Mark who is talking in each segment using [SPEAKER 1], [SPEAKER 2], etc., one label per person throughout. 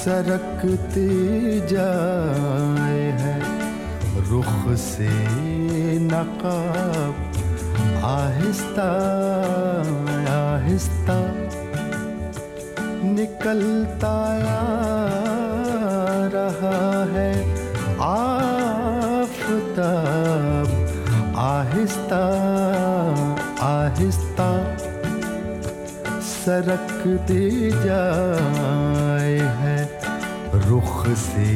[SPEAKER 1] सरकती जाए है रुख से नकाब, आहिस्ता आहिस्ता निकलता रहा है आफताब, आहिस्ता आहिस्ता सरकती जाए है रुख से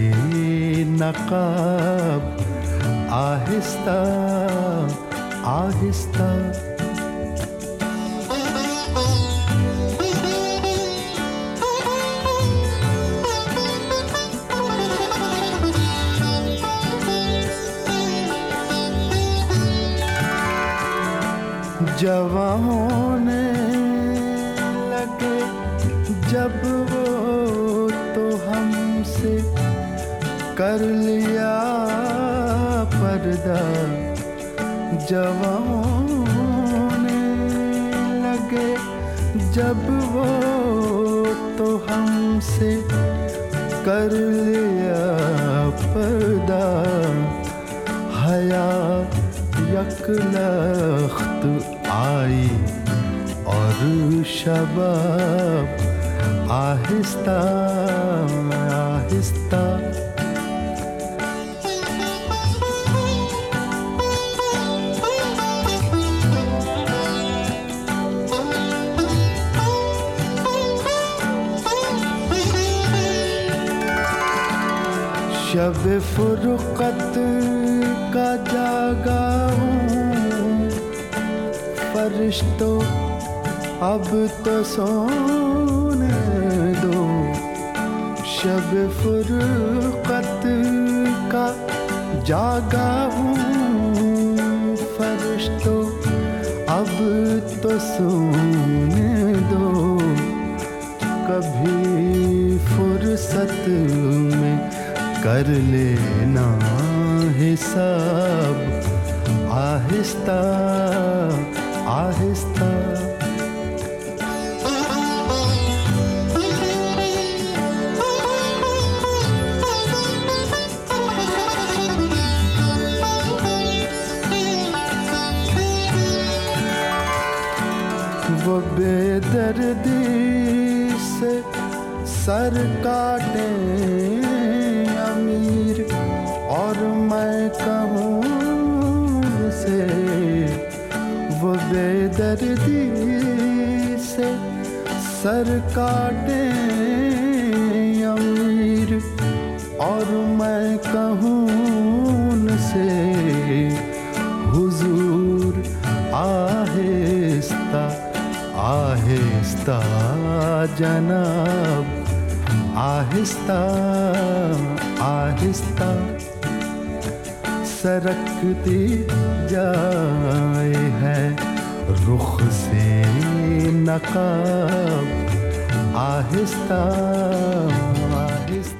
[SPEAKER 1] नकाब, आहिस्ता आहिस्ता। जवां होने लगे जब वो तो हमसे कर लिया पर्दा, जवां होने लगे जब वो तो हमसे कर लिया पर्दा, हया यकलख्त आई और शबाब, आहिस्ता आहिस्ता। शब फुरकत का जागा हूँ, फरिश्तों अब तो सोने दो। शब फुरकत का जागा हूँ, फरिश्तों अब तो सोने दो। कभी फुर्सत में कर लेना हिसाब, आहिस्ता आहिस्ता। वो बेदर्दी से सर काटे अमीर और मैं कहूँ से, वो बेदर्दी से सर काटे अमीर और मैं कहूँ से, हुजूर आहिस्ता आहिस्ता जनाब, आहिस्ता आहिस्ता सरकती जाए है रुख से नकाब, आहिस्ता आहिस्ता।